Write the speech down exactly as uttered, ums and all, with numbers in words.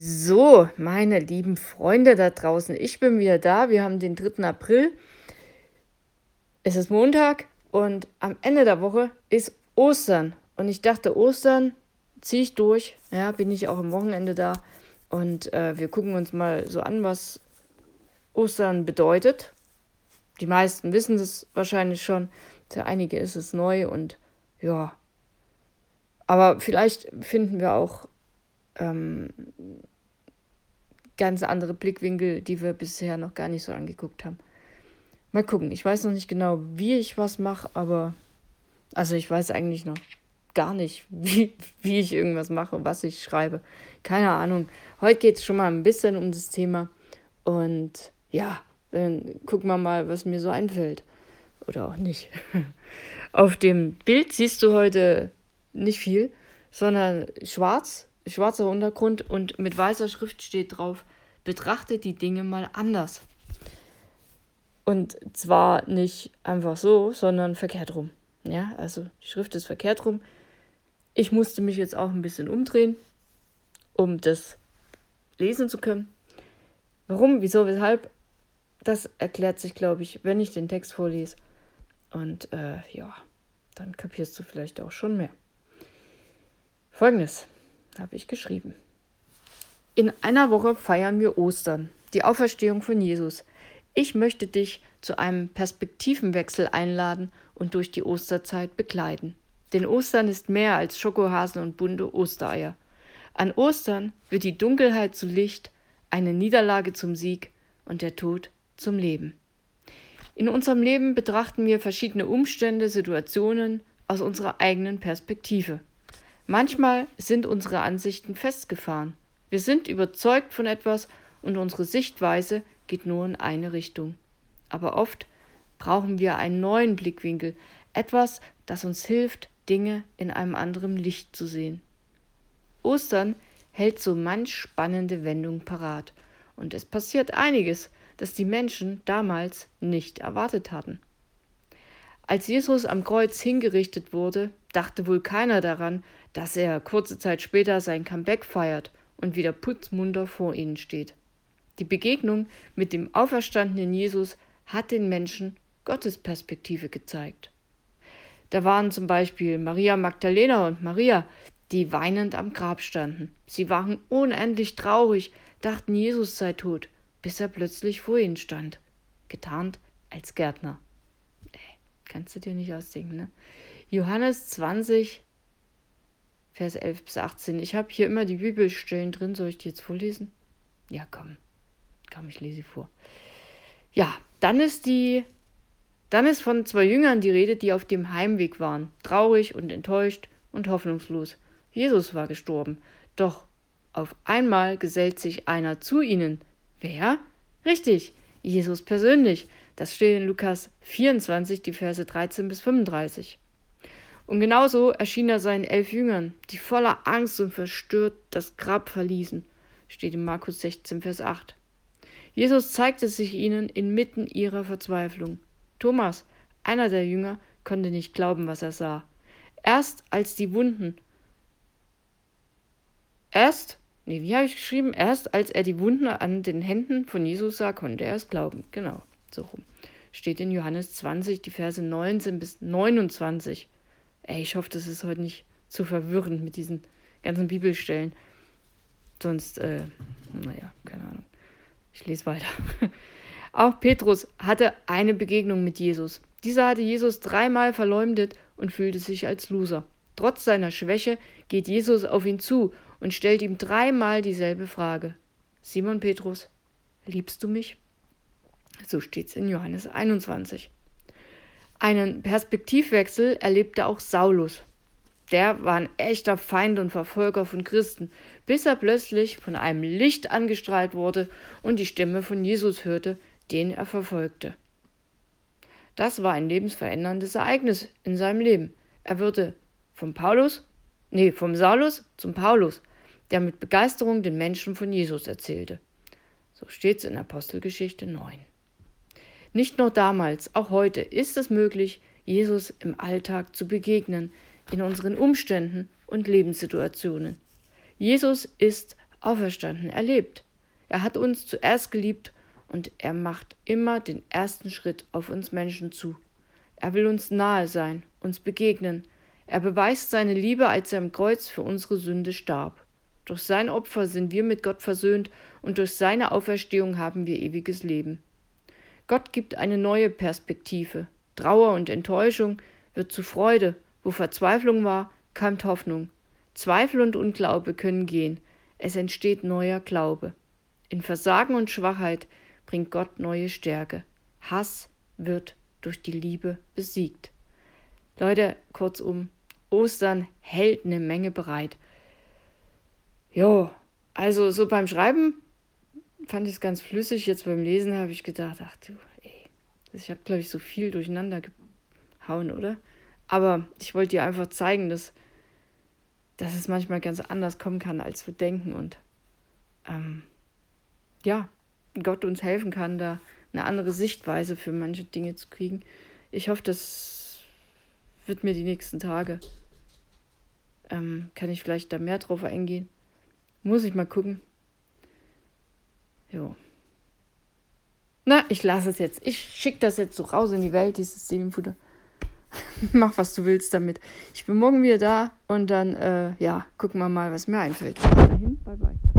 So, meine lieben Freunde da draußen, ich bin wieder da. Wir haben den dritten April. Es ist Montag und am Ende der Woche ist Ostern. Und ich dachte, Ostern ziehe ich durch. Ja, bin ich auch am Wochenende da. Und äh, wir gucken uns mal so an, was Ostern bedeutet. Die meisten wissen es wahrscheinlich schon. Für einige ist es neu und ja. Aber vielleicht finden wir auch ähm, ganz andere Blickwinkel, die wir bisher noch gar nicht so angeguckt haben. Mal gucken. Ich weiß noch nicht genau, wie ich was mache, aber also ich weiß eigentlich noch gar nicht, wie, wie ich irgendwas mache, was ich schreibe. Keine Ahnung. Heute geht es schon mal ein bisschen um das Thema. Und ja, dann gucken wir mal, was mir so einfällt. Oder auch nicht. Auf dem Bild siehst du heute nicht viel, sondern schwarz, schwarzer Untergrund und mit weißer Schrift steht drauf, betrachte die Dinge mal anders. Und zwar nicht einfach so, sondern verkehrt rum. Ja, also die Schrift ist verkehrt rum. Ich musste mich jetzt auch ein bisschen umdrehen, um das lesen zu können. Warum, wieso, weshalb, das erklärt sich, glaube ich, wenn ich den Text vorlese. Und äh, ja, dann kapierst du vielleicht auch schon mehr. Folgendes habe ich geschrieben. In einer Woche feiern wir Ostern, die Auferstehung von Jesus. Ich möchte dich zu einem Perspektivenwechsel einladen und durch die Osterzeit begleiten. Denn Ostern ist mehr als Schokohasen und bunte Ostereier. An Ostern wird die Dunkelheit zu Licht, eine Niederlage zum Sieg und der Tod zum Leben. In unserem Leben betrachten wir verschiedene Umstände, Situationen aus unserer eigenen Perspektive. Manchmal sind unsere Ansichten festgefahren. Wir sind überzeugt von etwas und unsere Sichtweise geht nur in eine Richtung. Aber oft brauchen wir einen neuen Blickwinkel, etwas, das uns hilft, Dinge in einem anderen Licht zu sehen. Ostern hält so manch spannende Wendung parat. Und es passiert einiges, das die Menschen damals nicht erwartet hatten. Als Jesus am Kreuz hingerichtet wurde, dachte wohl keiner daran, dass er kurze Zeit später sein Comeback feiert und wieder putzmunter vor ihnen steht. Die Begegnung mit dem auferstandenen Jesus hat den Menschen Gottes Perspektive gezeigt. Da waren zum Beispiel Maria Magdalena und Maria, die weinend am Grab standen. Sie waren unendlich traurig, dachten, Jesus sei tot, bis er plötzlich vor ihnen stand, getarnt als Gärtner. Ey, kannst du dir nicht ausdenken, ne? Johannes zwanzig, Vers elf bis achtzehn. Ich habe hier immer die Bibelstellen drin. Soll ich die jetzt vorlesen? Ja, komm. Komm, ich lese sie vor. Ja, dann ist die, dann ist von zwei Jüngern die Rede, die auf dem Heimweg waren, traurig und enttäuscht und hoffnungslos. Jesus war gestorben. Doch auf einmal gesellt sich einer zu ihnen. Wer? Richtig, Jesus persönlich. Das steht in Lukas vierundzwanzig, die Verse dreizehn bis fünfunddreißig. Und genauso erschien er seinen elf Jüngern, die voller Angst und verstört das Grab verließen. Steht in Markus sechzehn, Vers acht. Jesus zeigte sich ihnen inmitten ihrer Verzweiflung. Thomas, einer der Jünger, konnte nicht glauben, was er sah. Erst als die Wunden Erst, nee, wie habe ich geschrieben? Erst als er die Wunden an den Händen von Jesus sah, konnte er es glauben. Genau, so rum. Steht in Johannes zwanzig, die Verse neunzehn bis neunundzwanzig. Ey, ich hoffe, das ist heute nicht zu verwirrend mit diesen ganzen Bibelstellen. Sonst, äh, naja, keine Ahnung. Ich lese weiter. Auch Petrus hatte eine Begegnung mit Jesus. Dieser hatte Jesus dreimal verleumdet und fühlte sich als Loser. Trotz seiner Schwäche geht Jesus auf ihn zu und stellt ihm dreimal dieselbe Frage. Simon Petrus, liebst du mich? So steht's in Johannes einundzwanzig. Einen Perspektivwechsel erlebte auch Saulus. Der war ein echter Feind und Verfolger von Christen, bis er plötzlich von einem Licht angestrahlt wurde und die Stimme von Jesus hörte, den er verfolgte. Das war ein lebensveränderndes Ereignis in seinem Leben. Er wurde vom Paulus, nee, vom Saulus zum Paulus, der mit Begeisterung den Menschen von Jesus erzählte. So steht's in Apostelgeschichte neun. Nicht nur damals, auch heute ist es möglich, Jesus im Alltag zu begegnen, in unseren Umständen und Lebenssituationen. Jesus ist auferstanden. Er lebt. Er hat uns zuerst geliebt und er macht immer den ersten Schritt auf uns Menschen zu. Er will uns nahe sein, uns begegnen. Er beweist seine Liebe, als er am Kreuz für unsere Sünde starb. Durch sein Opfer sind wir mit Gott versöhnt und durch seine Auferstehung haben wir ewiges Leben. Gott gibt eine neue Perspektive. Trauer und Enttäuschung wird zu Freude. Wo Verzweiflung war, kam Hoffnung. Zweifel und Unglaube können gehen. Es entsteht neuer Glaube. In Versagen und Schwachheit bringt Gott neue Stärke. Hass wird durch die Liebe besiegt. Leute, kurzum, Ostern hält eine Menge bereit. Jo, also so beim Schreiben fand ich es ganz flüssig. Jetzt beim Lesen habe ich gedacht, ach du, ey, ich habe, glaube ich, so viel durcheinander gehauen, oder? Aber ich wollte dir einfach zeigen, dass, dass es manchmal ganz anders kommen kann, als wir denken. Und ähm, ja, Gott uns helfen kann, da eine andere Sichtweise für manche Dinge zu kriegen. Ich hoffe, das wird mir die nächsten Tage, ähm, kann ich vielleicht da mehr drauf eingehen. Muss ich mal gucken. Jo. Na, ich lasse es jetzt. Ich schicke das jetzt so raus in die Welt, dieses Seelenfutter. Mach, was du willst damit. Ich bin morgen wieder da und dann, äh, ja, gucken wir mal, was mir einfällt. Bis dahin, bye bye.